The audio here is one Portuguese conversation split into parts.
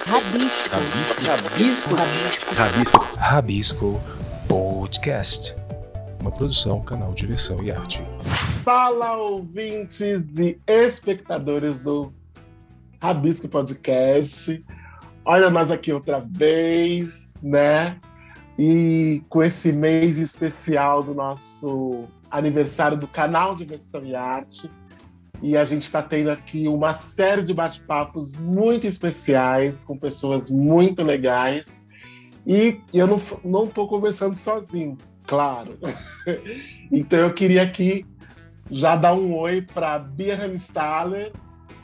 Rabisco. Rabisco. Rabisco. Rabisco Podcast, uma produção, canal Diversão e Arte. Fala, ouvintes e espectadores do Rabisco Podcast. Olha nós aqui outra vez, né? E com esse mês especial do nosso aniversário do canal Diversão e Arte. E a gente está tendo aqui uma série de bate-papos muito especiais, com pessoas muito legais. E eu não estou conversando sozinho, claro. Então eu queria aqui já dar um oi para Bia Ramstaller.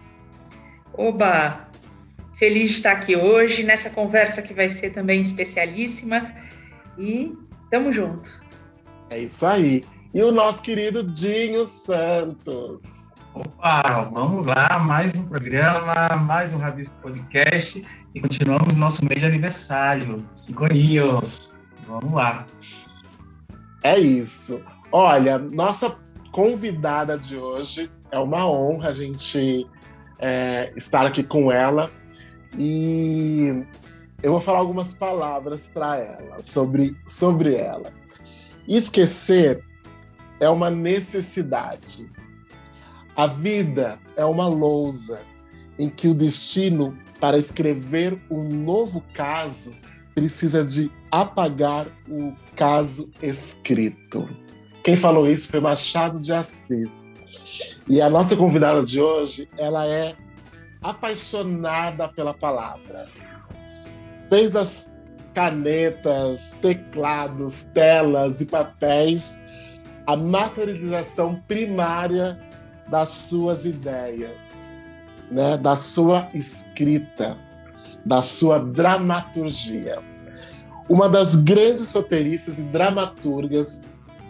Oba! Feliz de estar aqui hoje, nessa conversa que vai ser também especialíssima. E tamo junto. É isso aí. E o nosso querido Dinho Santos. Opa, vamos lá, mais um programa, mais um Rabisco Podcast e continuamos nosso mês de aniversário, 5 aninhos, vamos lá. É isso. Olha, nossa convidada de hoje, é uma honra a gente estar aqui com ela e eu vou falar algumas palavras para ela, sobre ela. Esquecer é uma necessidade. A vida é uma lousa em que o destino, para escrever um novo caso, precisa de apagar o caso escrito. Quem falou isso foi Machado de Assis. E a nossa convidada de hoje, ela é apaixonada pela palavra. Fez das canetas, teclados, telas e papéis a materialização primária das suas ideias, né? Da sua escrita, da sua dramaturgia. Uma das grandes roteiristas e dramaturgas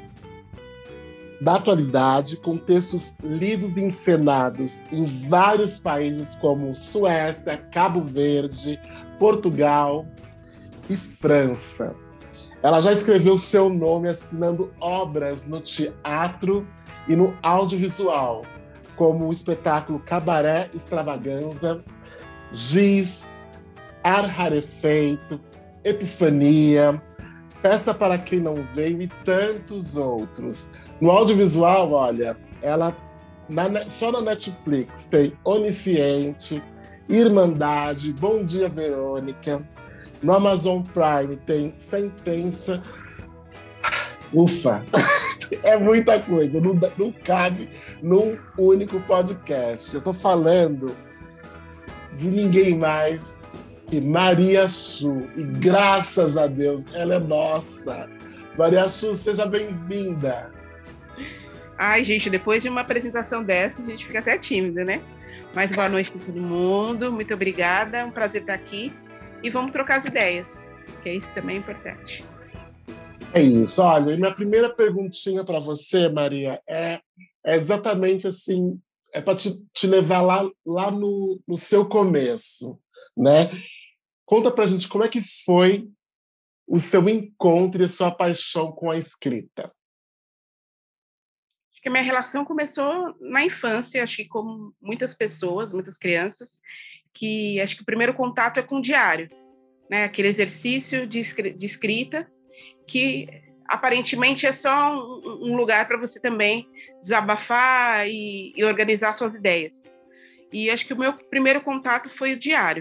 da atualidade, com textos lidos e encenados em vários países como Suécia, Cabo Verde, Portugal e França. Ela já escreveu seu nome assinando obras no teatro e no audiovisual, como o espetáculo Cabaré Extravaganza, Giz, Ar Rarefeito, Epifania, Peça para Quem Não Veio e tantos outros. No audiovisual, olha, ela só na Netflix tem Onisciente, Irmandade, Bom Dia Verônica. No Amazon Prime tem Sentença. Ufa! É muita coisa, não cabe num único podcast. Eu estou falando de ninguém mais que Maria Chu. E graças a Deus, ela é nossa. Maria Chu, seja bem-vinda. Ai, gente, depois de uma apresentação dessa, a gente fica até tímida, né? Mas boa noite para todo mundo, muito obrigada, é um prazer estar aqui. E vamos trocar as ideias, que isso também é importante. É isso, olha, e minha primeira perguntinha para você, Maria, é exatamente assim, é para te levar lá no seu começo, né? Conta pra gente como é que foi o seu encontro e a sua paixão com a escrita. Acho que a minha relação começou na infância, acho que como muitas pessoas, muitas crianças, que acho que o primeiro contato é com o diário, né? Aquele exercício de escrita, que aparentemente é só um lugar para você também desabafar e organizar suas ideias. E acho que o meu primeiro contato foi o diário,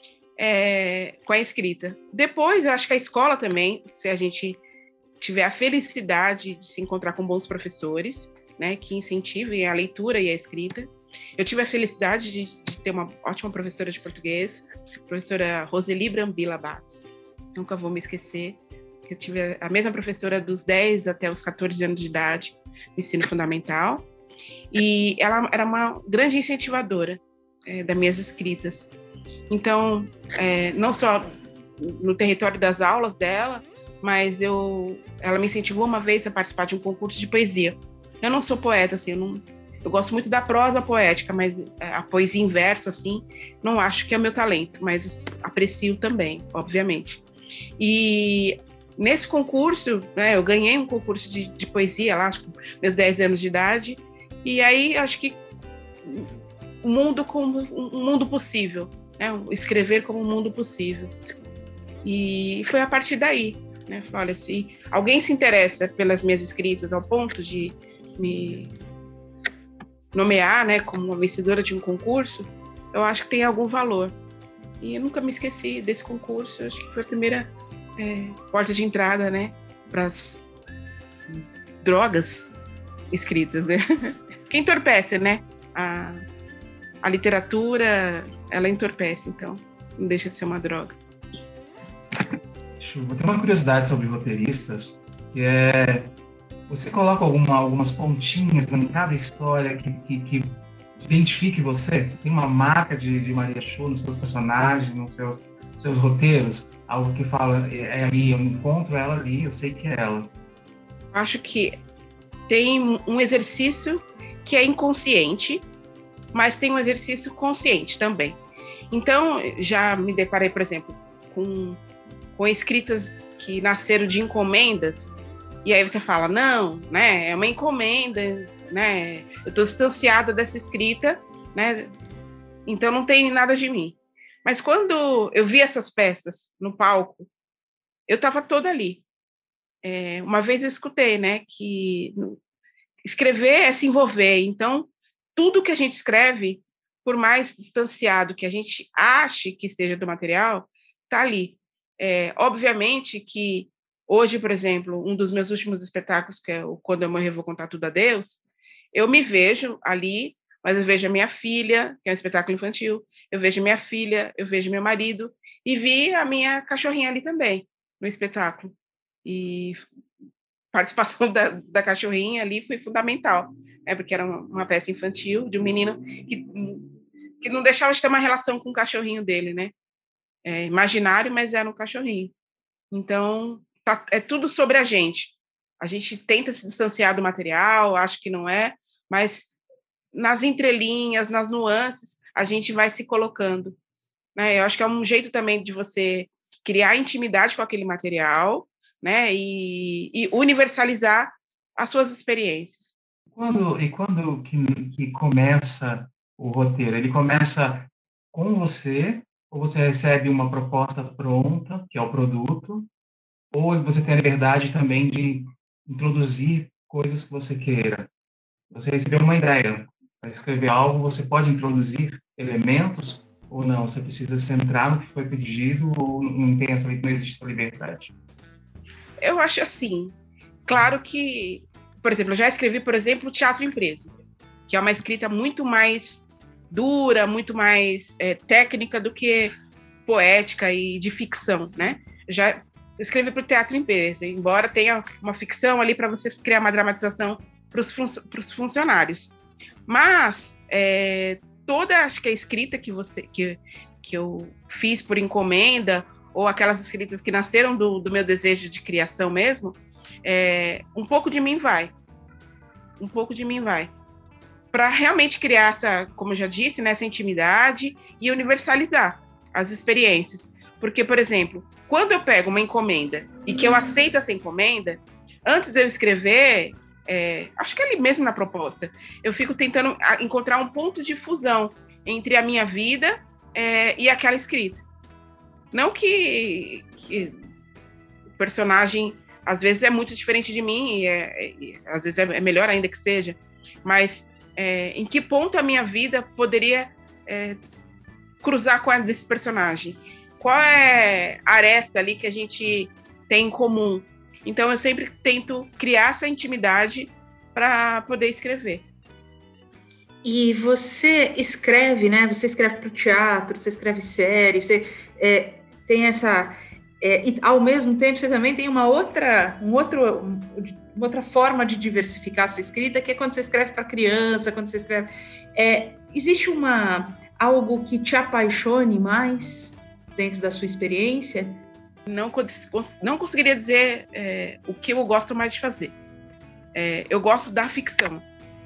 com a escrita. Depois, eu acho que a escola também, se a gente tiver a felicidade de se encontrar com bons professores, né, que incentivem a leitura e a escrita. Eu tive a felicidade de ter uma ótima professora de português, a professora Roseli Brambila Basso. Nunca vou me esquecer. Eu tive a mesma professora dos 10 até os 14 anos de idade, no ensino fundamental, e ela era uma grande incentivadora das minhas escritas. Então, não só no território das aulas dela, mas ela me incentivou uma vez a participar de um concurso de poesia. Eu não sou poeta, assim, eu gosto muito da prosa poética, mas a poesia em verso, assim, não acho que é meu talento, mas aprecio também, obviamente. E nesse concurso, né, eu ganhei um concurso de poesia lá, acho que meus 10 anos de idade, e aí acho que um mundo possível, né? Escrever como um mundo possível. E foi a partir daí, né? Olha, se alguém se interessa pelas minhas escritas ao ponto de me nomear, né, como uma vencedora de um concurso, eu acho que tem algum valor. E eu nunca me esqueci desse concurso, eu acho que foi a primeira porta de entrada, né, para as drogas escritas, né? Que entorpece, né? A literatura, ela entorpece, então não deixa de ser uma droga. Eu tenho uma curiosidade sobre roteiristas, que é... Você coloca algumas pontinhas em cada história que identifique você? Tem uma marca de Maria Chu nos seus personagens, nos seus roteiros? Algo que fala, é ali, eu encontro ela ali, eu sei que é ela. Acho que tem um exercício que é inconsciente, mas tem um exercício consciente também. Então, já me deparei, por exemplo, com escritas que nasceram de encomendas, e aí você fala, não, né, é uma encomenda, né, eu estou distanciada dessa escrita, né, então não tem nada de mim. Mas quando eu vi essas peças no palco, eu estava toda ali. Uma vez eu escutei, né, que escrever é se envolver, então tudo que a gente escreve, por mais distanciado que a gente ache que esteja do material, está ali. Obviamente que hoje, por exemplo, um dos meus últimos espetáculos, que é o Quando Eu Morrer Vou Contar Tudo a Deus, eu me vejo ali, mas eu vejo a minha filha, que é um espetáculo infantil, eu vejo minha filha, eu vejo meu marido, e vi a minha cachorrinha ali também, no espetáculo. E a participação da cachorrinha ali foi fundamental, né, porque era uma peça infantil de um menino que não deixava de ter uma relação com o cachorrinho dele, né? Imaginário, mas era um cachorrinho. Então, é tudo sobre a gente. A gente tenta se distanciar do material, acho que não é, mas nas entrelinhas, nas nuances, a gente vai se colocando, né? Eu acho que é um jeito também de você criar intimidade com aquele material, né? E universalizar as suas experiências. Quando que começa o roteiro? Ele começa com você, ou você recebe uma proposta pronta, que é o produto, ou você tem a liberdade também de introduzir coisas que você queira? Você recebeu uma ideia para escrever algo, você pode introduzir elementos ou não? Você precisa centrar no que foi pedido ou não existe essa liberdade? Eu acho assim, claro que, por exemplo, eu já escrevi, por exemplo, Teatro Empresa, que é uma escrita muito mais dura, muito mais técnica do que poética e de ficção, né? Já escrevi para o Teatro Empresa, embora tenha uma ficção ali para você criar uma dramatização para os funcionários. Mas toda, acho que a escrita que eu fiz por encomenda, ou aquelas escritas que nasceram do meu desejo de criação mesmo, um pouco de mim vai. Um pouco de mim vai. Para realmente criar essa, como eu já disse, né, essa intimidade e universalizar as experiências. Porque, por exemplo, quando eu pego uma encomenda e que eu aceito essa encomenda, antes de eu escrever, acho que ali mesmo na proposta, eu fico tentando encontrar um ponto de fusão entre a minha vida e aquela escrita. Não que o personagem, às vezes, é muito diferente de mim, e às vezes é melhor ainda que seja, mas em que ponto a minha vida poderia cruzar com a desse personagem? Qual é a aresta ali que a gente tem em comum? Então, eu sempre tento criar essa intimidade para poder escrever. E você escreve, né? Você escreve para o teatro, você escreve série, você tem essa... e, ao mesmo tempo, você também tem uma outra forma de diversificar a sua escrita, que é quando você escreve para criança, quando você escreve... existe algo que te apaixone mais dentro da sua experiência? Não conseguiria dizer o que eu gosto mais de fazer. Eu gosto da ficção.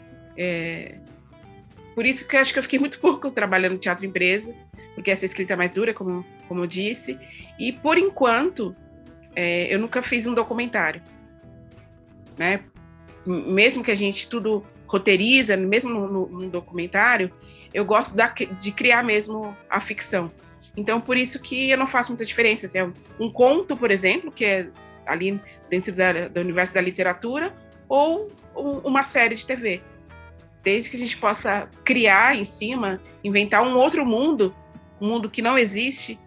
Por isso que eu acho que eu fiquei muito pouco trabalhando no Teatro Empresa, porque essa escrita é mais dura, como eu disse. E, por enquanto, eu nunca fiz um documentário, né? Mesmo que a gente tudo roteiriza, mesmo no documentário, eu gosto de criar mesmo a ficção. Então, por isso que eu não faço muita diferença. Assim, um conto, por exemplo, que é ali dentro do universo da literatura, ou uma série de TV. Desde que a gente possa criar em cima, inventar um outro mundo, um mundo que não existe,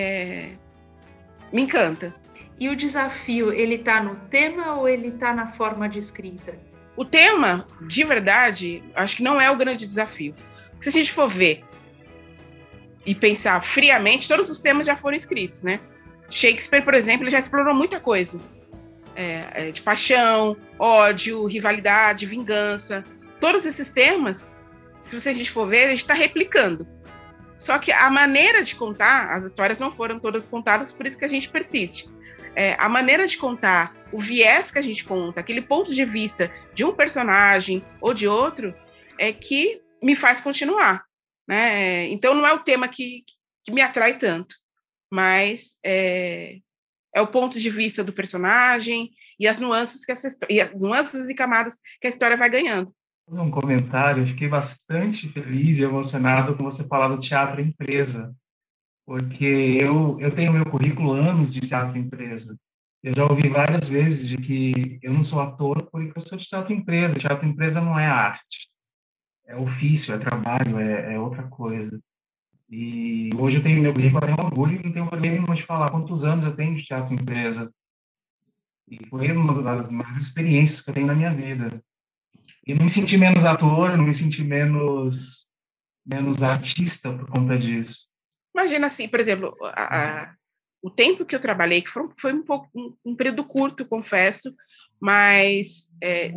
me encanta. E o desafio, ele está no tema ou ele está na forma de escrita? O tema, de verdade, acho que não é o grande desafio. Porque se a gente for ver e pensar friamente, todos os temas já foram escritos, né? Shakespeare, por exemplo, ele já explorou muita coisa. De paixão, ódio, rivalidade, vingança. Todos esses temas, se a gente for ver, a gente está replicando. Só que a maneira de contar, as histórias não foram todas contadas, por isso que a gente persiste. A maneira de contar, o viés que a gente conta, aquele ponto de vista de um personagem ou de outro, é que me faz continuar, né? Então, não é o tema que me atrai tanto, mas é o ponto de vista do personagem e as nuances e camadas que a história vai ganhando. Um comentário, eu fiquei bastante feliz e emocionado com você falar do teatro empresa, porque eu tenho meu currículo anos de teatro empresa. Eu já ouvi várias vezes de que eu não sou ator porque eu sou de teatro empresa. Teatro empresa não é arte, é ofício, é trabalho, é outra coisa. E hoje eu tenho meu currículo, eu tenho orgulho e não tenho problema de falar quantos anos eu tenho de teatro empresa. E foi uma das maiores experiências que eu tenho na minha vida. E não me senti menos ator, não me senti menos artista por conta disso. Imagina assim, por exemplo, o tempo que eu trabalhei, que foi um período curto, confesso, mas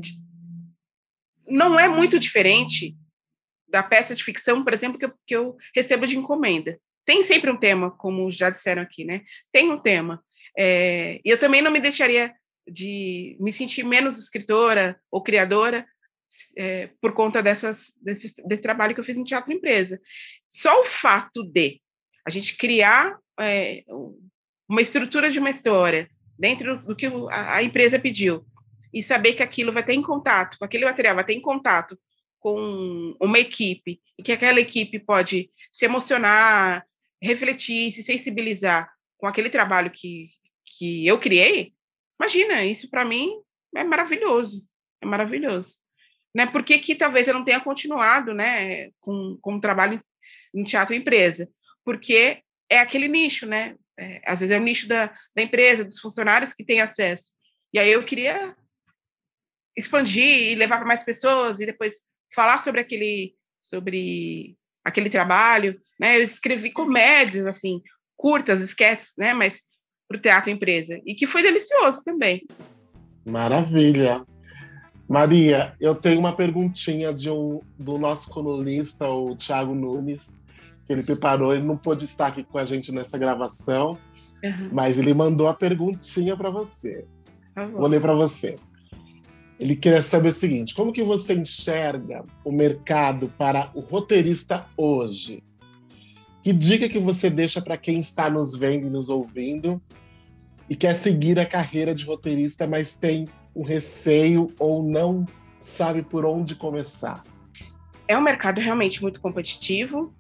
não é muito diferente da peça de ficção, por exemplo, que eu recebo de encomenda. Tem sempre um tema, como já disseram aqui, né? Tem um tema. E eu também não me deixaria de me sentir menos escritora ou criadora por conta desse trabalho que eu fiz no teatro empresa. Só o fato de a gente criar uma estrutura de uma história dentro do que a empresa pediu e saber que aquilo vai ter em contato, com aquele material vai ter em contato com uma equipe, e que aquela equipe pode se emocionar, refletir, se sensibilizar com aquele trabalho que eu criei, imagina, isso para mim é maravilhoso, Né? Por que talvez eu não tenha continuado, né, com o trabalho em teatro empresa? Porque é aquele nicho, né? Às vezes é o nicho da empresa, dos funcionários que têm acesso. E aí eu queria expandir e levar para mais pessoas e depois falar sobre aquele trabalho, né? Eu escrevi comédias, assim, curtas, sketches, né? Mas para o teatro empresa. E que foi delicioso também. Maravilha. Maria, eu tenho uma perguntinha do nosso colunista, o Thiago Nunes, que ele preparou. Ele não pôde estar aqui com a gente nessa gravação, mas ele mandou a perguntinha para você. Vou ler para você. Ele queria saber o seguinte: como que você enxerga o mercado para o roteirista hoje? Que dica que você deixa para quem está nos vendo e nos ouvindo e quer seguir a carreira de roteirista, mas tem um receio ou não sabe por onde começar? É um mercado realmente muito competitivo,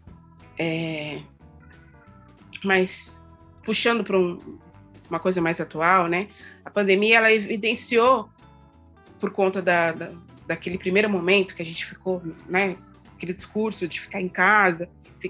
mas puxando para uma coisa mais atual, né? A pandemia ela evidenciou, por conta daquele primeiro momento que a gente ficou, né? Aquele discurso de ficar em casa,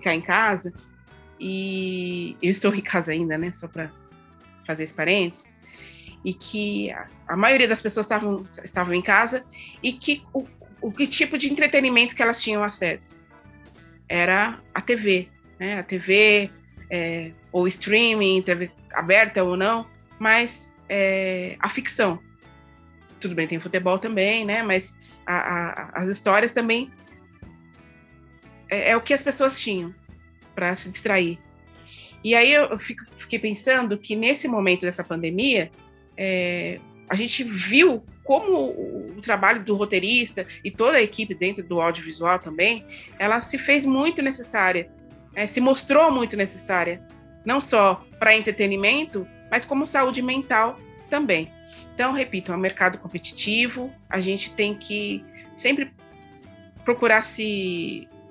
e eu estou em casa ainda, né? Só para fazer esse parênteses. E que a maioria das pessoas estavam em casa e que que tipo de entretenimento que elas tinham acesso? Era a TV, né? A TV ou streaming, TV aberta ou não, mas a ficção. Tudo bem, tem futebol também, né? Mas as histórias também é o que as pessoas tinham para se distrair. E aí eu fiquei pensando que nesse momento dessa pandemia, a gente viu como o trabalho do roteirista e toda a equipe dentro do audiovisual também, ela se fez muito necessária, se mostrou muito necessária, não só para entretenimento, mas como saúde mental também. Então, repito, é um mercado competitivo, a gente tem que sempre procurar se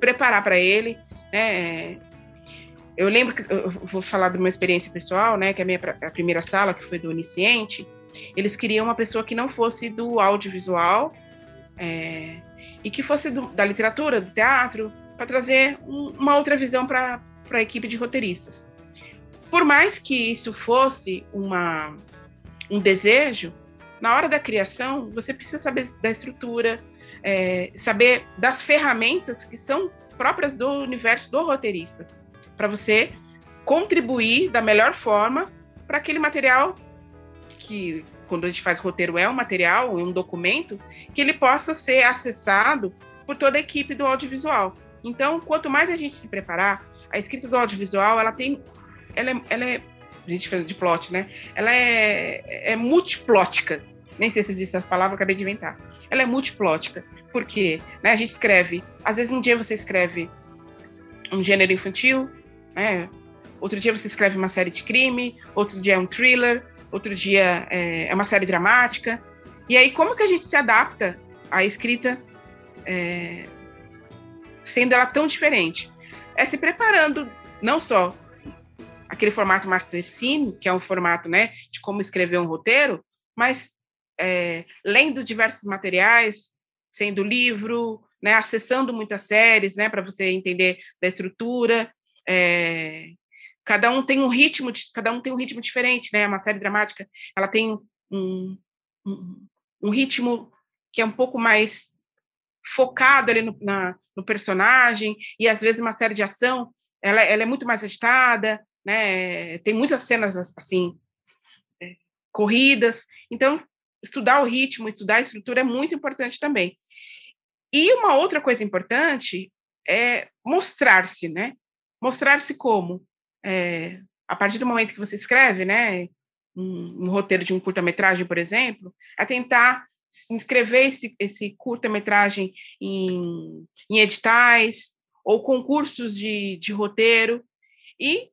preparar para ele, né? Eu lembro que eu vou falar de uma experiência pessoal, né? Que a primeira sala, que foi do Onisciente, eles queriam uma pessoa que não fosse do audiovisual e que fosse da literatura, do teatro, para trazer uma outra visão para a equipe de roteiristas. Por mais que isso fosse um desejo, na hora da criação, você precisa saber da estrutura, saber das ferramentas que são próprias do universo do roteirista, para você contribuir da melhor forma para aquele material que, quando a gente faz roteiro, é um material, é um documento, que ele possa ser acessado por toda a equipe do audiovisual. Então, quanto mais a gente se preparar, a escrita do audiovisual, ela é a gente fala de plot, né? Ela é multiplótica. Nem sei se existe essa palavra, acabei de inventar. Ela é multiplótica. Por quê? Né? A gente escreve, às vezes um dia você escreve um gênero infantil, né? Outro dia você escreve uma série de crime, outro dia é um thriller, outro dia é uma série dramática. E aí, como que a gente se adapta à escrita sendo ela tão diferente? É se preparando, não só aquele formato Mastercine, que é um formato, né, de como escrever um roteiro, mas lendo diversos materiais, sendo livro, né, acessando muitas séries, né, para você entender da estrutura. Cada um tem um ritmo diferente, né? Uma série dramática, ela tem um ritmo que é um pouco mais focado ali no personagem, e às vezes uma série de ação, ela é muito mais agitada, né? Tem muitas cenas assim corridas. Então, estudar o ritmo, estudar a estrutura é muito importante também. E uma outra coisa importante é mostrar-se, né? Mostrar-se como? A partir do momento que você escreve, né, um roteiro de um curta-metragem, por exemplo, é tentar inscrever esse curta-metragem em editais ou concursos de roteiro. E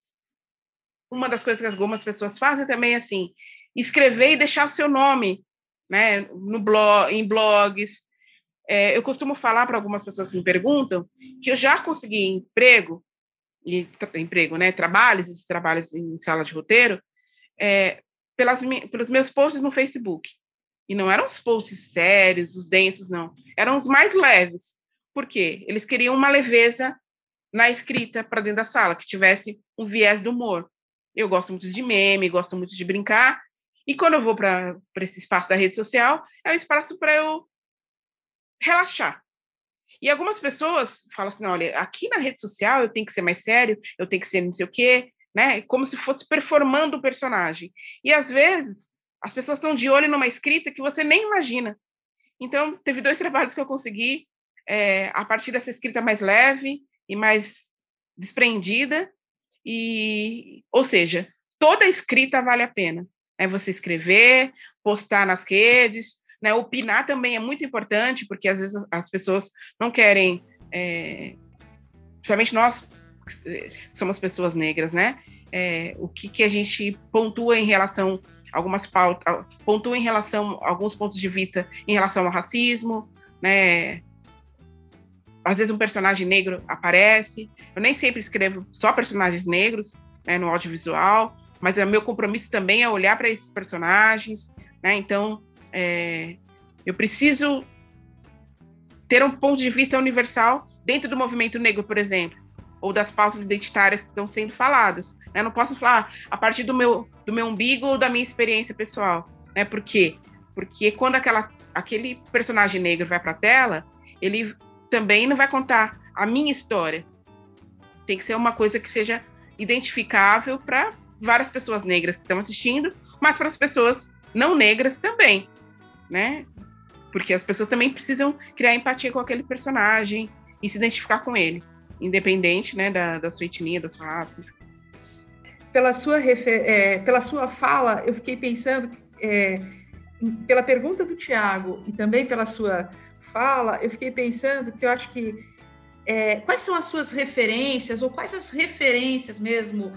uma das coisas que algumas pessoas fazem também é assim, escrever e deixar o seu nome, né, em blogs. Eu costumo falar para algumas pessoas que me perguntam que eu já consegui emprego, né, esses trabalhos em sala de roteiro, pelos meus posts no Facebook. E não eram os posts sérios, os densos, não. Eram os mais leves. Por quê? Eles queriam uma leveza na escrita para dentro da sala, que tivesse um viés do humor. Eu gosto muito de meme, gosto muito de brincar, e quando eu vou para esse espaço da rede social, é um espaço para eu relaxar. E algumas pessoas falam assim, olha, aqui na rede social eu tenho que ser mais sério, eu tenho que ser não sei o quê, né? Como se fosse performando o personagem. E, às vezes, as pessoas estão de olho numa escrita que você nem imagina. Então, teve 2 trabalhos que eu consegui a partir dessa escrita mais leve e mais desprendida. Ou seja, toda escrita vale a pena. Você escrever, postar nas redes, né? Opinar também é muito importante, porque às vezes as pessoas não querem, principalmente nós que somos pessoas negras, né? O que a gente pontua em relação a algumas pautas, pontua em relação a alguns pontos de vista em relação ao racismo, né? Às vezes um personagem negro aparece. Eu nem sempre escrevo só personagens negros, né, no audiovisual, mas o meu compromisso também é olhar para esses personagens, né? Então, eu preciso ter um ponto de vista universal dentro do movimento negro, por exemplo, ou das pautas identitárias que estão sendo faladas. Eu não posso falar a partir do meu umbigo ou da minha experiência pessoal. Né? Por quê? Porque quando aquele personagem negro vai para a tela, ele também não vai contar a minha história. Tem que ser uma coisa que seja identificável para várias pessoas negras que estão assistindo, mas para as pessoas não negras também, né? Porque as pessoas também precisam criar empatia com aquele personagem e se identificar com ele, independente, né, da sua etnia, da sua raça. Pela sua fala, eu fiquei pensando, pela pergunta do Tiago e também pela sua fala, eu fiquei pensando que eu acho que quais são as suas referências, ou quais as referências mesmo,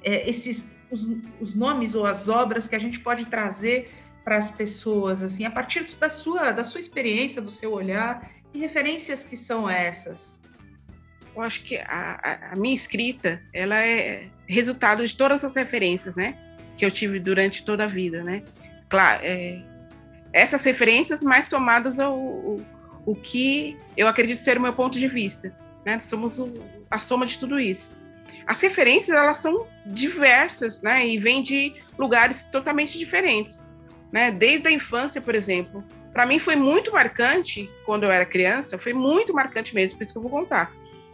os nomes ou as obras que a gente pode trazer para as pessoas, assim, a partir da sua experiência, do seu olhar, que referências que são essas? eu acho que a minha escrita, ela é resultado de todas as referências, né, que eu tive durante toda a vida, né? Claro, essas referências mais somadas o que eu acredito ser o meu ponto de vista, né? Somos a soma de tudo isso. As referências, elas são diversas, né? E vêm de lugares totalmente diferentes, né? Desde a infância, por exemplo. Para mim foi muito marcante, quando eu era criança, foi muito marcante mesmo, por isso que eu vou contar.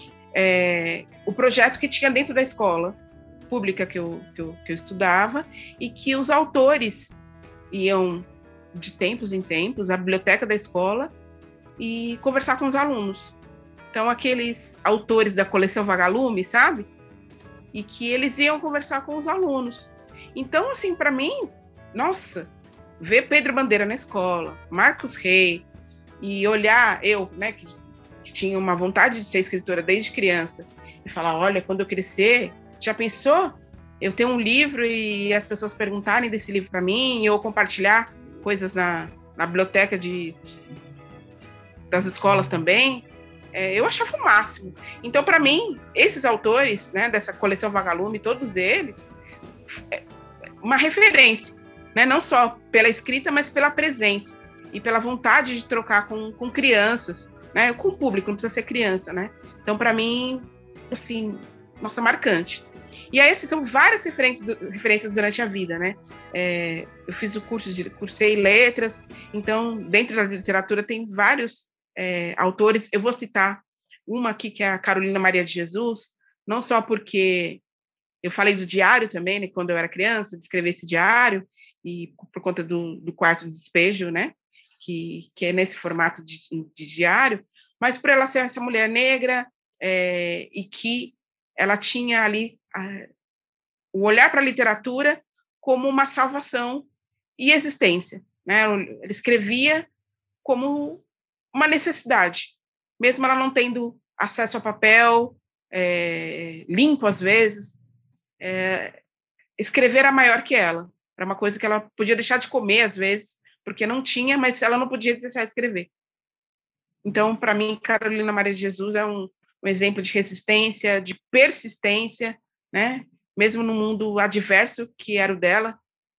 O projeto que tinha dentro da escola pública que eu estudava, e que os autores iam, de tempos em tempos, à biblioteca da escola e conversar com os alunos. Então, aqueles autores da coleção Vagalume, sabe? E que eles iam conversar com os alunos. Então, assim, para mim, nossa, ver Pedro Bandeira na escola, Marcos Rey, e olhar eu, né, que tinha uma vontade de ser escritora desde criança, e falar, olha, quando eu crescer, já pensou? Eu tenho um livro e as pessoas perguntarem desse livro para mim, ou compartilhar coisas na biblioteca das escolas também. Eu achava o máximo. Então, para mim, esses autores, né, dessa coleção Vagalume, todos eles, uma referência, né, não só pela escrita, mas pela presença e pela vontade de trocar com crianças, né, com o público, não precisa ser criança, né? Então, para mim, assim, nossa, marcante. E aí, assim, são várias referências durante a vida, né? Eu fiz cursei letras, então, dentro da literatura tem vários autores. Eu vou citar uma aqui, que é a Carolina Maria de Jesus, não só porque eu falei do diário também, né, quando eu era criança, de escrever esse diário, e por conta do quarto de despejo, né, que é nesse formato de diário, mas por ela ser essa mulher negra, e que ela tinha ali o olhar para a literatura como uma salvação e existência, né? Ela escrevia como uma necessidade, mesmo ela não tendo acesso a papel limpo às vezes, escrever era maior que ela. Era uma coisa que ela podia deixar de comer às vezes, porque não tinha, mas ela não podia deixar de escrever. Então, para mim, Carolina Maria de Jesus é um exemplo de resistência, de persistência, né? Mesmo no mundo adverso que era o dela,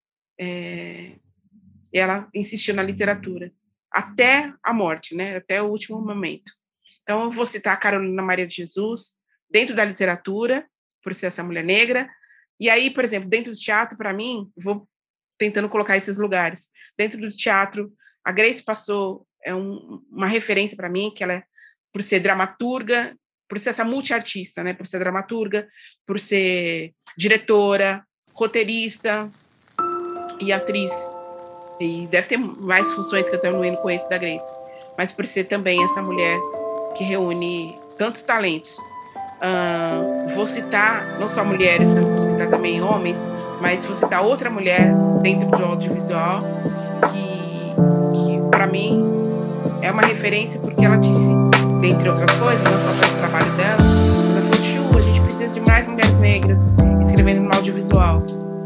ela insistiu na literatura até a morte, né? Até o último momento. Então, eu vou citar a Carolina Maria de Jesus dentro da literatura, por ser essa mulher negra. E aí, por exemplo, dentro do teatro, para mim, vou tentando colocar esses lugares. Dentro do teatro, a Grace Passou uma referência para mim, que ela é, por ser dramaturga, por ser essa multiartista, né? Por ser dramaturga, por ser diretora, roteirista e atriz. E deve ter mais funções que eu não conheço da Grace, mas por ser também essa mulher que reúne tantos talentos. Vou citar não só mulheres, vou citar também homens, mas vou citar outra mulher dentro do audiovisual que para mim é uma referência, porque ela disse, dentre outras coisas, não só pelo trabalho dela, ela falou, Chu, a gente precisa de mais mulheres negras escrevendo no audiovisual.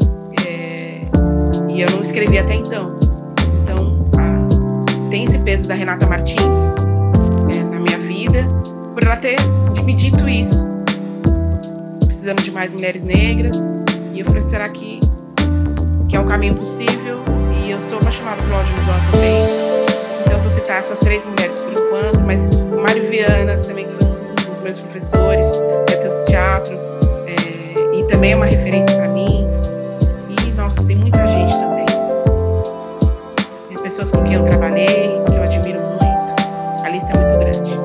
E eu não escrevi até então. Então, tem esse peso da Renata Martins, na minha vida, por ela ter me dito isso. Precisamos de mais mulheres negras. E eu falei, será que é um caminho possível? E eu sou apaixonada pelo audiovisual também. Então, vou citar essas 3 mulheres por enquanto, mas o Mário Viana também, que foi um dos meus professores, do teatro, e também é uma referência para mim. E, nossa, tem muita gente também. Tem pessoas com quem eu trabalhei, que eu admiro muito. A lista é muito grande.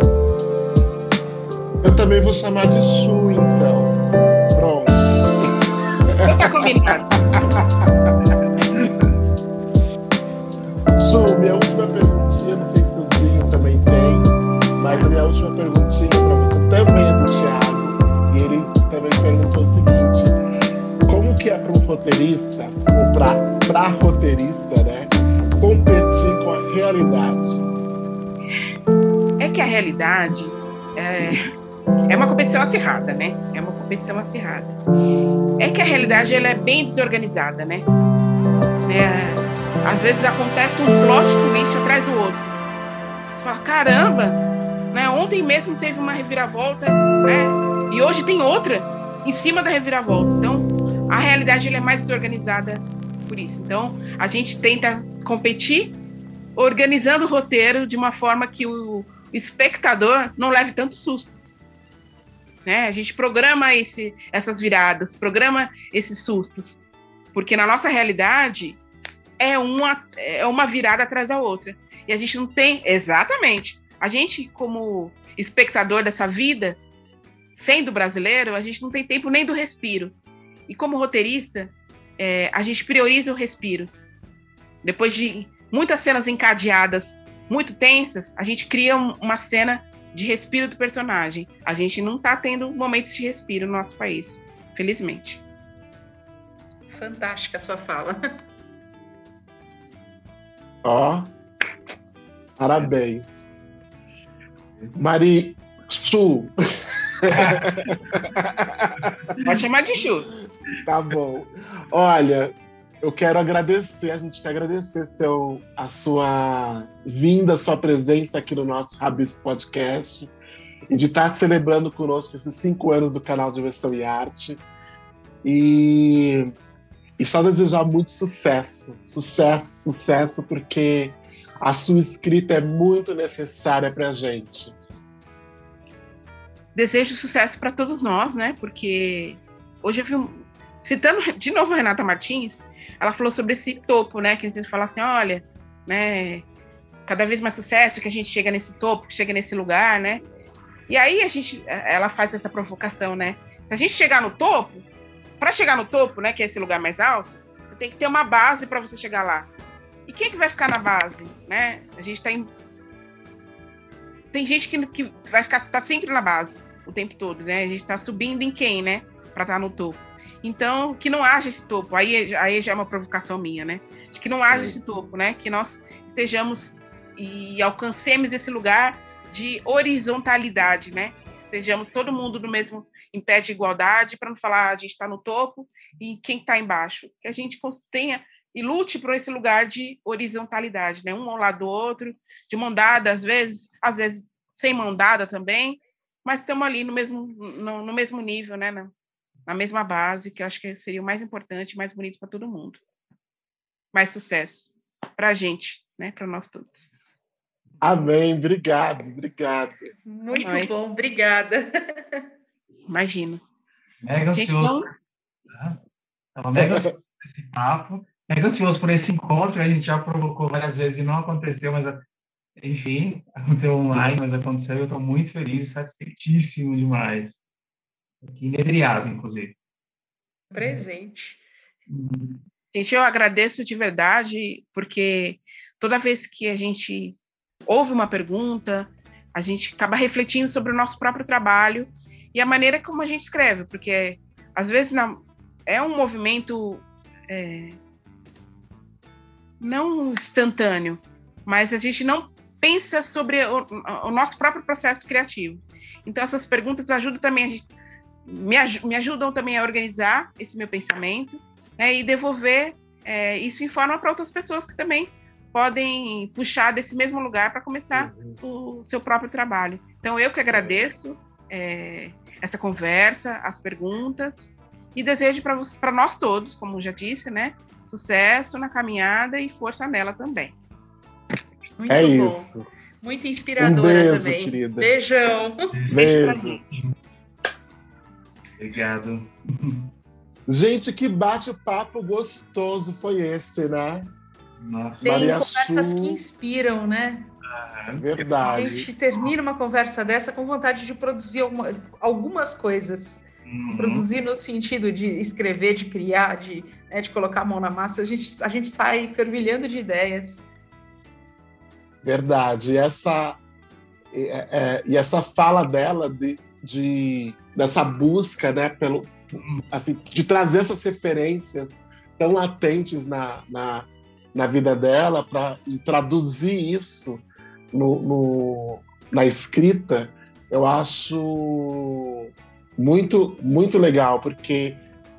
Eu também vou chamar de Chu, então. Pronto. Tá combinado. Chu, minha última perguntinha, não sei se o Dinho também tem, mas a minha última perguntinha para você também é do Thiago, e ele também perguntou o seguinte: como que é para um roteirista, ou para roteirista, né, competir com a realidade? É que a realidade é uma competição acirrada, né? É uma competição acirrada. É que a realidade, ela é bem desorganizada, né? Às vezes acontece um plot twist atrás do outro. Você fala, caramba, né? Ontem mesmo teve uma reviravolta, né? E hoje tem outra em cima da reviravolta. Então, a realidade ela é mais desorganizada por isso. Então, a gente tenta competir organizando o roteiro de uma forma que o espectador não leve tantos sustos. Né? A gente programa essas viradas, programa esses sustos. Porque na nossa realidade é uma virada atrás da outra. E a gente não tem... Exatamente. A gente, como espectador dessa vida, sendo brasileiro, a gente não tem tempo nem do respiro. E como roteirista, a gente prioriza o respiro. Depois de muitas cenas encadeadas, muito tensas, a gente cria uma cena de respiro do personagem. A gente não está tendo momentos de respiro no nosso país, felizmente. Fantástica a sua fala. Ó, parabéns. Mari Chu. Pode chamar de Chu. Tá bom. Olha, eu quero agradecer, a gente quer agradecer a sua vinda, a sua presença aqui no nosso Rabisco Podcast e de estar celebrando conosco esses 5 anos do canal Diversão e Arte. E só desejar muito sucesso, porque a sua escrita é muito necessária para a gente. Desejo sucesso para todos nós, né? Porque hoje eu vi, citando de novo a Renata Martins, ela falou sobre esse topo, né? Que a gente fala assim, olha, né? Cada vez mais sucesso, que a gente chega nesse topo, que chega nesse lugar, né? E aí ela faz essa provocação, né? Se a gente chegar no topo, para chegar no topo, né? Que é esse lugar mais alto, você tem que ter uma base para você chegar lá. E quem é que vai ficar na base, né? A gente tem gente que vai tá sempre na base o tempo todo, né? A gente tá subindo em quem, né? Para estar no topo. Então, que não haja esse topo. Aí já é uma provocação minha, né? De que não haja esse topo, né? Que nós estejamos e alcancemos esse lugar de horizontalidade, né? Sejamos todo mundo no mesmo em pé de igualdade, para não falar a gente está no topo e quem está embaixo. Que a gente tenha e lute por esse lugar de horizontalidade, né? Um ao lado do outro, de mão dada, às vezes sem mão dada também, mas estamos ali no mesmo nível, né? Na mesma base, que eu acho que seria o mais importante, mais bonito para todo mundo. Mais sucesso para a gente, né? Para nós todos. Amém, obrigado. Muito bom, obrigada. Imagino. Mega ansioso. Estava mega ansioso por esse papo, mega ansioso por esse encontro, a gente já provocou várias vezes e não aconteceu, mas enfim, aconteceu online, mas aconteceu e eu estou muito feliz e satisfeitíssimo demais. Aqui inebriado, inclusive. Presente. Gente, eu agradeço de verdade, porque toda vez que a gente ouve uma pergunta, a gente acaba refletindo sobre o nosso próprio trabalho e a maneira como a gente escreve, porque às vezes é um movimento não instantâneo, mas a gente não pensa sobre o nosso próprio processo criativo. Então, essas perguntas ajudam também me ajudam também a organizar esse meu pensamento, né, e devolver isso em forma para outras pessoas que também podem puxar desse mesmo lugar para começar o seu próprio trabalho. Então, eu que agradeço essa conversa, as perguntas, e desejo para nós todos, como já disse, né, sucesso na caminhada e força nela também. Muito bom. Isso. Muito inspiradora beijo, também. Querida. Beijão. Beijo. Obrigado. Gente, que bate-papo gostoso foi esse, né? Nossa. Tem Maria conversas Chu. que inspiram, né? A Verdade. gente termina uma conversa dessa com vontade de produzir algumas coisas. Produzir no sentido de escrever, de criar, de colocar a mão na massa. A gente sai fervilhando de ideias. Verdade. E essa fala dela dessa busca, né, de trazer essas referências tão latentes na vida dela e traduzir isso na escrita, eu acho muito, muito legal, porque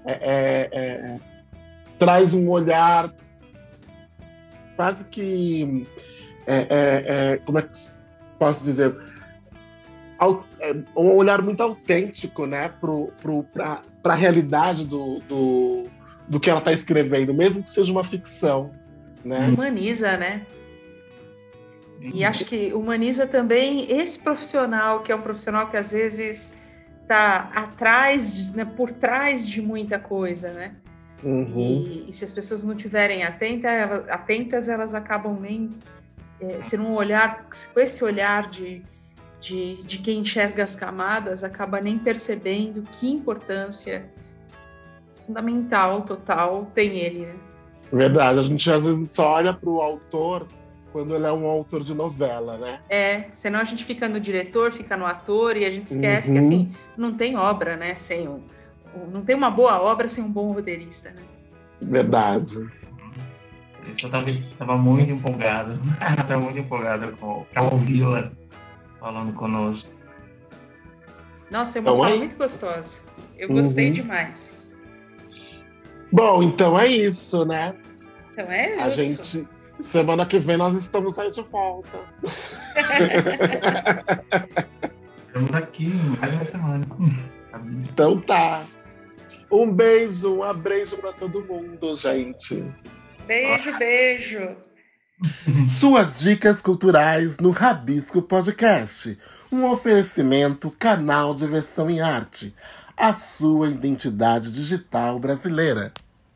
traz um olhar quase que como é que posso dizer? um olhar muito autêntico, né, para a realidade do que ela está escrevendo, mesmo que seja uma ficção, né? Humaniza, né? E acho que humaniza também esse profissional, que é um profissional que às vezes está atrás, né, por trás de muita coisa, né? Uhum. E se as pessoas não estiverem atentas, elas acabam nem sendo um olhar, com esse olhar de quem enxerga as camadas, acaba nem percebendo que importância fundamental, total, tem ele, né? Verdade, a gente às vezes só olha para o autor quando ele é um autor de novela, né? Senão a gente fica no diretor, fica no ator, e a gente esquece que, assim, não tem obra, né, não tem uma boa obra sem um bom roteirista, né? Verdade. Eu estava muito empolgado. Estava muito empolgado para ouvi-la falando conosco. Nossa, é uma fala muito gostosa. Eu gostei demais. Bom, então é isso, né? Então é isso. A gente, semana que vem, nós estamos aí de volta. Estamos aqui mais uma semana. Então tá. Um beijo, um abraço para todo mundo, gente. Beijo, beijo. Suas dicas culturais no Rabisco Podcast. Um oferecimento canal Diversão em Arte. A sua identidade digital brasileira.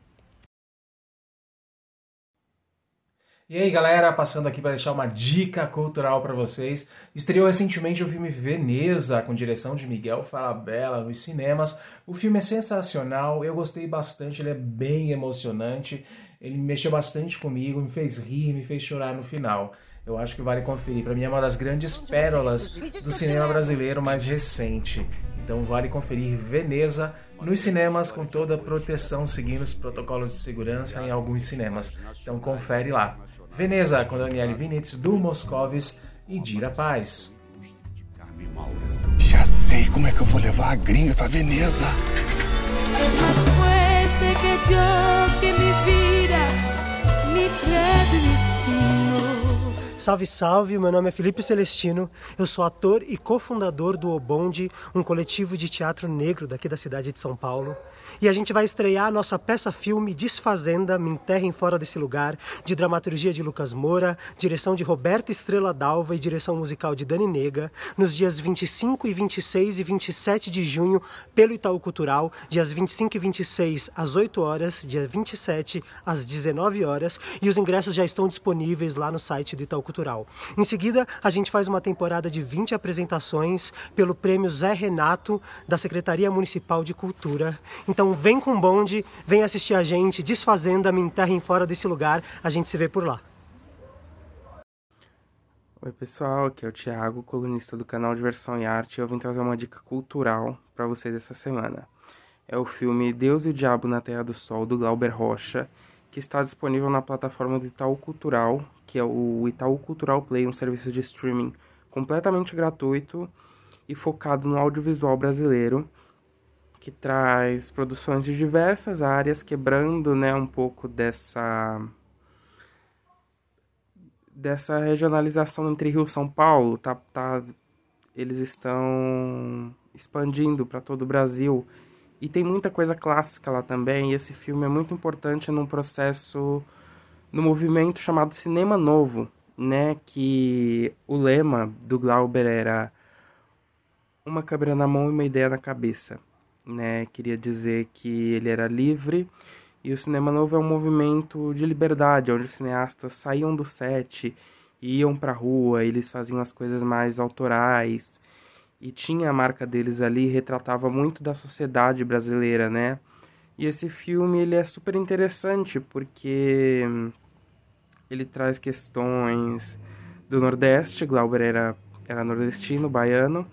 E aí, galera, passando aqui para deixar uma dica cultural para vocês. Estreou recentemente o filme Veneza, com direção de Miguel Falabella, nos cinemas. O filme é sensacional, eu gostei bastante, ele é bem emocionante, ele mexeu bastante comigo, me fez rir, me fez chorar no final. Eu acho que vale conferir, para mim é uma das grandes pérolas do cinema brasileiro mais recente. Então vale conferir Veneza nos cinemas com toda a proteção, seguindo os protocolos de segurança em alguns cinemas. Então confere lá. Veneza, com Daniele Vinitz, Du Moscovis e Dira Paz. Já sei como é que eu vou levar a gringa pra Veneza. Salve, salve, meu nome é Felipe Celestino, eu sou ator e cofundador do O Bonde, um coletivo de teatro negro daqui da cidade de São Paulo. E a gente vai estrear a nossa peça-filme Desfazenda, Me Enterrem Fora Desse Lugar, de dramaturgia de Lucas Moura, direção de Roberta Estrela Dalva e direção musical de Dani Nega, nos dias 25 e 26 e 27 de junho, pelo Itaú Cultural, dias 25 e 26 às 8 horas, dia 27 às 19 horas, e os ingressos já estão disponíveis lá no site do Itaú Cultural. Em seguida, a gente faz uma temporada de 20 apresentações pelo Prêmio Zé Renato, da Secretaria Municipal de Cultura. Então vem com o bonde, vem assistir a gente, Desfazenda, Me Enterrem Fora Desse Lugar, a gente se vê por lá. Oi pessoal, aqui é o Thiago, colunista do canal Diversão e Arte, e eu vim trazer uma dica cultural para vocês essa semana. É o filme Deus e o Diabo na Terra do Sol, do Glauber Rocha, que está disponível na plataforma do Itaú Cultural, que é o Itaú Cultural Play, um serviço de streaming completamente gratuito e focado no audiovisual brasileiro, que traz produções de diversas áreas, quebrando, né, um pouco dessa regionalização entre Rio e São Paulo. Eles estão expandindo para todo o Brasil. E tem muita coisa clássica lá também, e esse filme é muito importante num processo, no movimento chamado Cinema Novo, né, que o lema do Glauber era uma câmera na mão e uma ideia na cabeça, né, queria dizer que ele era livre, e o Cinema Novo é um movimento de liberdade, onde os cineastas saíam do set e iam pra rua, eles faziam as coisas mais autorais, e tinha a marca deles ali, retratava muito da sociedade brasileira, né? E esse filme, ele é super interessante, porque ele traz questões do Nordeste, Glauber era nordestino, baiano,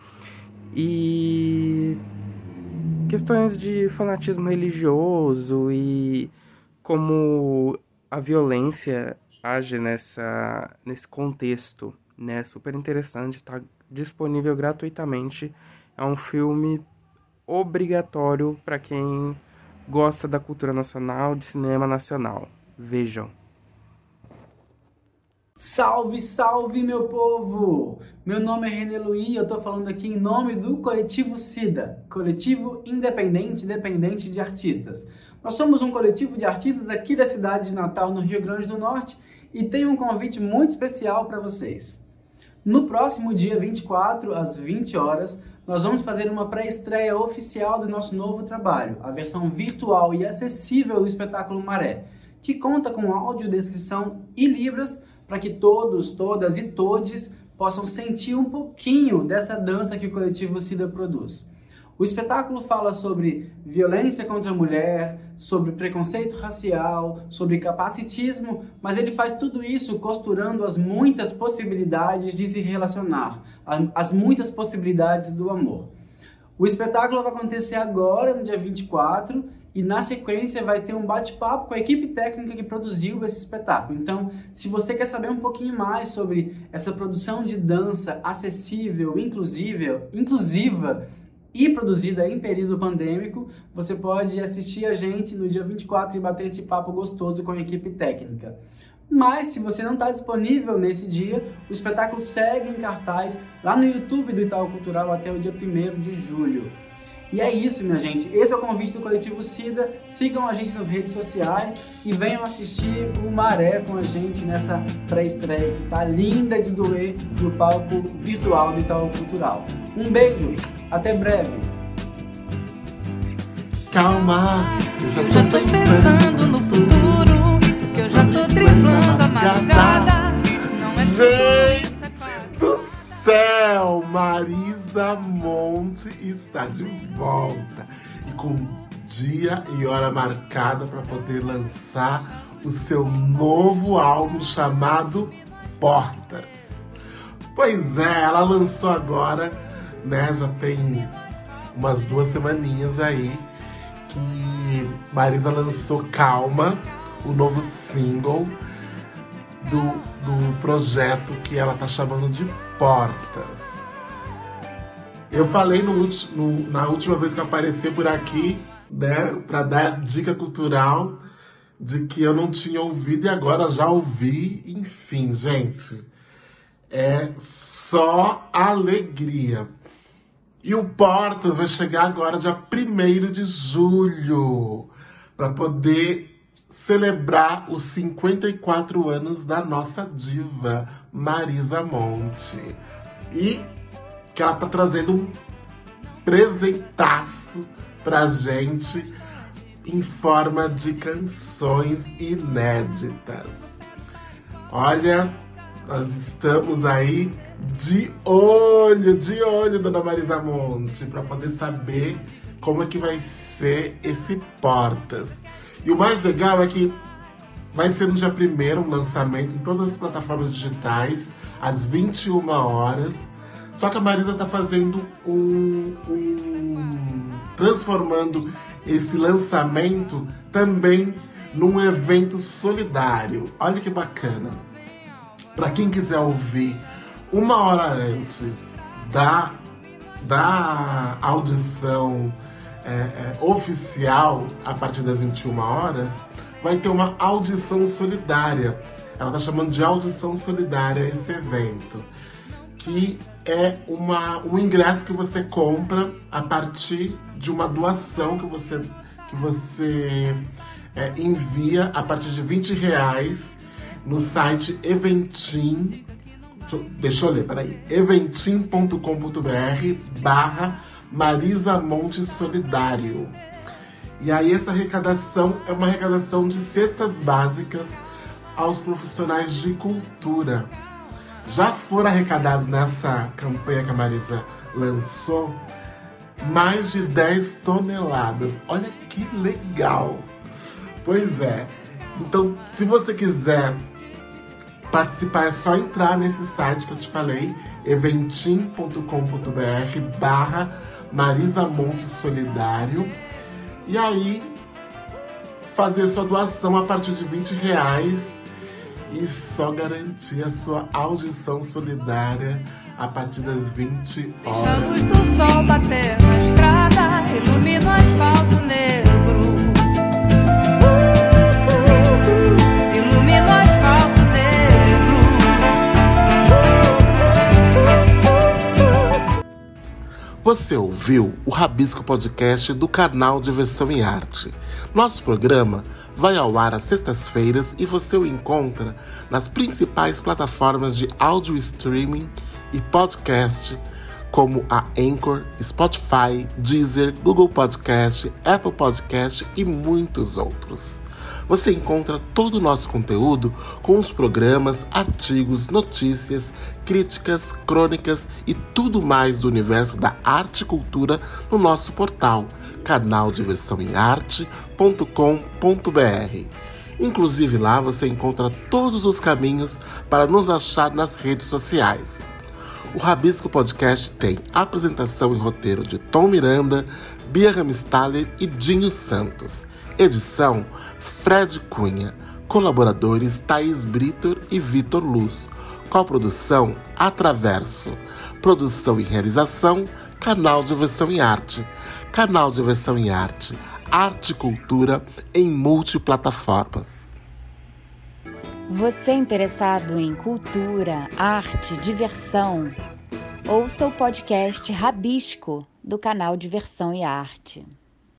e questões de fanatismo religioso e como a violência age nesse contexto, né? Super interessante, tá disponível gratuitamente. É um filme obrigatório para quem gosta da cultura nacional, de cinema nacional. Vejam. Salve, salve, meu povo! Meu nome é René Luiz e eu tô falando aqui em nome do Coletivo CIDA, Coletivo Independente de Artistas. Nós somos um coletivo de artistas aqui da cidade de Natal, no Rio Grande do Norte, e tenho um convite muito especial para vocês. No próximo dia 24, às 20 horas, nós vamos fazer uma pré-estreia oficial do nosso novo trabalho, a versão virtual e acessível do espetáculo Maré, que conta com audiodescrição e libras para que todos, todas e todes possam sentir um pouquinho dessa dança que o Coletivo CIDA produz. O espetáculo fala sobre violência contra a mulher, sobre preconceito racial, sobre capacitismo, mas ele faz tudo isso costurando as muitas possibilidades de se relacionar, as muitas possibilidades do amor. O espetáculo vai acontecer agora, no dia 24, e na sequência vai ter um bate-papo com a equipe técnica que produziu esse espetáculo. Então, se você quer saber um pouquinho mais sobre essa produção de dança acessível, inclusiva e produzida em período pandêmico, você pode assistir a gente no dia 24 e bater esse papo gostoso com a equipe técnica. Mas, se você não está disponível nesse dia, o espetáculo segue em cartaz lá no YouTube do Itaú Cultural até o dia 1º de julho. E é isso, minha gente. Esse é o convite do Coletivo CIDA. Sigam a gente nas redes sociais e venham assistir o Maré com a gente nessa pré-estreia que tá linda de doer no palco virtual do Itaú Cultural. Um beijo, até breve. Calma, eu já tô pensando no futuro, que eu já tô driblando a madrugada. Não é gente do céu, Marisa Monte está de volta e com dia e hora marcada para poder lançar o seu novo álbum chamado Portas. Pois é, ela lançou agora, né, já tem umas 2 semaninhas aí que Marisa lançou Calma, o novo single do projeto que ela tá chamando de Portas. Eu falei na última vez que eu apareci por aqui, né, para dar dica cultural de que eu não tinha ouvido e agora já ouvi. Enfim, gente, é só alegria. E o Portas vai chegar agora dia 1º de julho para poder celebrar os 54 anos da nossa diva Marisa Monte. E que ela tá trazendo um presentaço pra gente em forma de canções inéditas. Olha, nós estamos aí de olho, dona Marisa Monte, para poder saber como é que vai ser esse Portas. E o mais legal é que vai ser no dia 1º um lançamento em todas as plataformas digitais, às 21 horas. Só que a Marisa tá fazendo transformando esse lançamento também num evento solidário. Olha que bacana. Para quem quiser ouvir 1 hora antes da audição oficial, a partir das 21 horas, vai ter uma audição solidária. Ela tá chamando de audição solidária esse evento, que é um ingresso que você compra a partir de uma doação que você envia a partir de R$20 no site Eventim. Deixa eu ler, peraí. eventim.com.br/Marisa Monte Solidário. E aí essa arrecadação é uma arrecadação de cestas básicas aos profissionais de cultura. Já foram arrecadados nessa campanha que a Marisa lançou mais de 10 toneladas. Olha que legal! Pois é. Então, se você quiser participar, é só entrar nesse site que eu te falei, eventim.com.br/Marisa Monte Solidário, e aí fazer sua doação a partir de R$20 e só garantir a sua audição solidária a partir das 20 horas. Deixa a luz do sol bater na estrada, ilumina o asfalto negro. Ilumina o asfalto negro. Você ouviu o Rabisco Podcast do canal Diversão e Arte. Nosso programa vai ao ar às sextas-feiras e você o encontra nas principais plataformas de áudio streaming e podcast, como a Anchor, Spotify, Deezer, Google Podcast, Apple Podcast e muitos outros. Você encontra todo o nosso conteúdo com os programas, artigos, notícias, críticas, crônicas e tudo mais do universo da arte e cultura no nosso portal, canaldiversãoearte.com.br. Inclusive lá você encontra todos os caminhos para nos achar nas redes sociais. O Rabisco Podcast tem apresentação e roteiro de Tom Miranda, Bia Ramstaller e Dinho Santos. Edição, Fred Cunha. Colaboradores, Thaís Brito e Vitor Luz. Coprodução, Atraverso. Produção e realização, Canal Diversão e Arte. Canal Diversão e Arte. Arte e cultura em multiplataformas. Você interessado em cultura, arte, diversão? Ouça o podcast Rabisco, do canal Diversão e Arte.